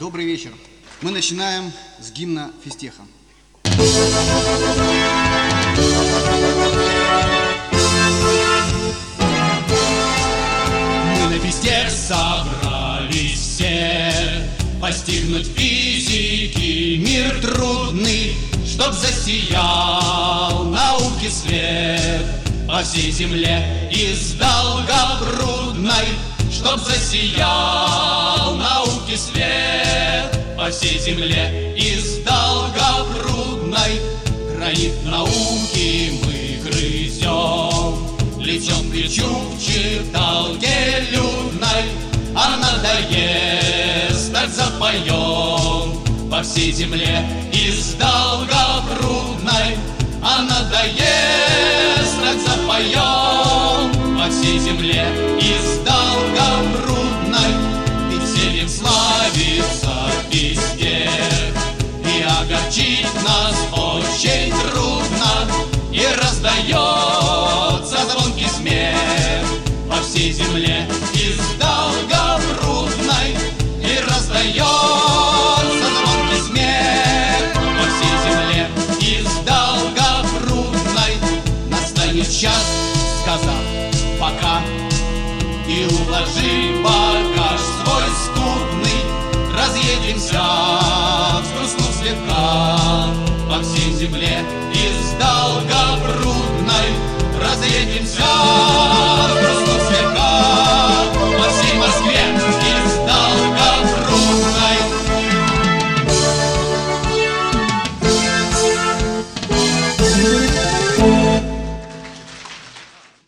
Добрый вечер. Мы начинаем с гимна физтеха. Мы на физтех собрались все, постигнуть физики мир трудный, чтоб засиял науки свет по всей земле из долгопрудной, чтоб засиял науки свет по всей земле из долгопрудной. Гранит науки мы грызем, лицом плечу к читалке людной, а надоест, так запоем по всей земле из долгопрудной, а надоест, так запоем по всей земле из долгопрудной. И весельем славится везде, и огорчить нас очень трудно, и раздается звонкий смех по всей земле из долгопрудной, и раздается звонкий смех по всей земле из долгопрудной. Настанет час, сказав пока, и уложи багаж свой скудный, разъедемся, взгрустнув слегка по всей земле из долгопрудной, разъедемся.